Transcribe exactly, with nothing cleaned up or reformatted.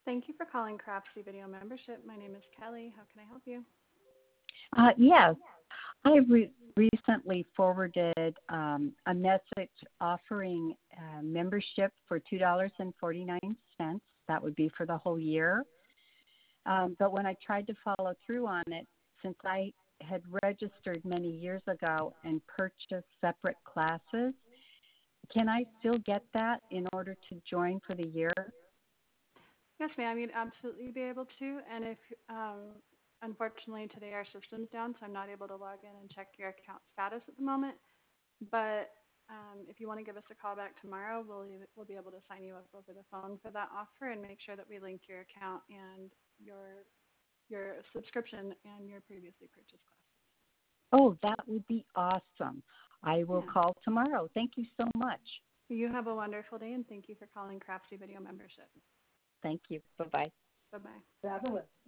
Thank you for calling Craftsy Video Membership. My name is Kelly. How can I help you? Uh, yes, I re- recently forwarded um, a message offering uh, membership for two dollars and forty-nine cents. That would be for the whole year. Um, but when I tried to follow through on it, since I had registered many years ago and purchased separate classes, can I still get that in order to join for the year? Yes, ma'am. You'd absolutely be able to. And if, um, unfortunately, today our system's down, so I'm not able to log in and check your account status at the moment. But um, if you want to give us a call back tomorrow, we'll we'll be able to sign you up over the phone for that offer and make sure that we link your account and your your subscription and your previously purchased classes. Oh, that would be awesome. I will Yeah. call tomorrow. Thank you so much. You have a wonderful day, and thank you for calling Craftsy Video Membership. Thank you. Bye-bye. Bye bye.